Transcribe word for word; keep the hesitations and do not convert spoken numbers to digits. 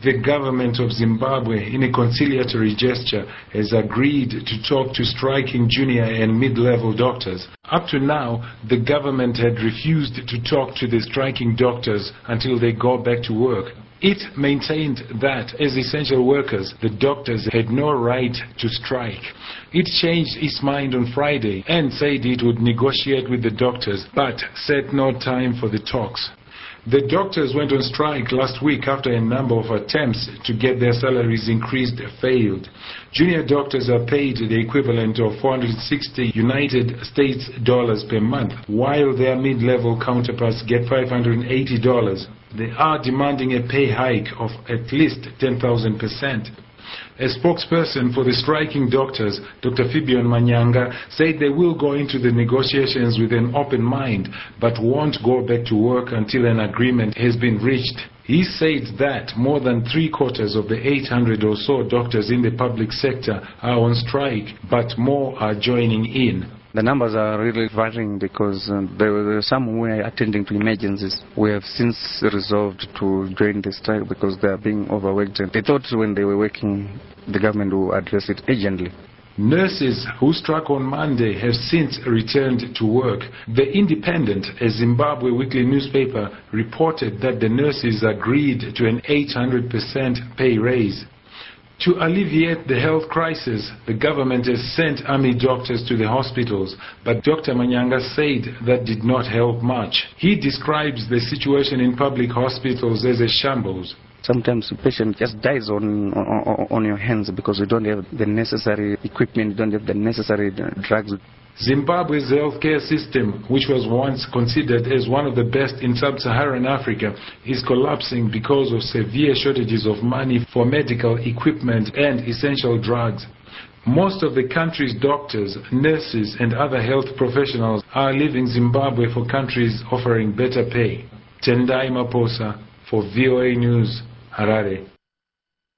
The government of Zimbabwe, in a conciliatory gesture, has agreed to talk to striking junior and mid-level doctors. Up to now, the government had refused to talk to the striking doctors until they go back to work. It maintained that, as essential workers, the doctors had no right to strike. It changed its mind on Friday and said it would negotiate with the doctors, but set no time for the talks. The doctors went on strike last week after a number of attempts to get their salaries increased failed. Junior doctors are paid the equivalent of four hundred sixty United States dollars per month, while their mid-level counterparts get five hundred eighty dollars. They are demanding a pay hike of at least ten thousand percent. A spokesperson for the striking doctors, Doctor Fibion Manyanga, said they will go into the negotiations with an open mind, but won't go back to work until an agreement has been reached. He said that more than three quarters of the eight hundred or so doctors in the public sector are on strike, but more are joining in. The numbers are really varying because uh, there were some who were attending to emergencies. We have since resolved to join the strike because they are being overworked. They thought when they were working, the government would address it urgently. Nurses who struck on Monday have since returned to work. The Independent, a Zimbabwe weekly newspaper, reported that the nurses agreed to an eight hundred percent pay raise. To alleviate the health crisis, the government has sent army doctors to the hospitals, but Doctor Manyanga said that did not help much. He describes the situation in public hospitals as a shambles. Sometimes the patient just dies on, on, on your hands because you don't have the necessary equipment, you don't have the necessary drugs. Zimbabwe's healthcare system, which was once considered as one of the best in sub-Saharan Africa, is collapsing because of severe shortages of money for medical equipment and essential drugs. Most of the country's doctors, nurses and other health professionals are leaving Zimbabwe for countries offering better pay. Tendai Maposa for V O A News, Harare.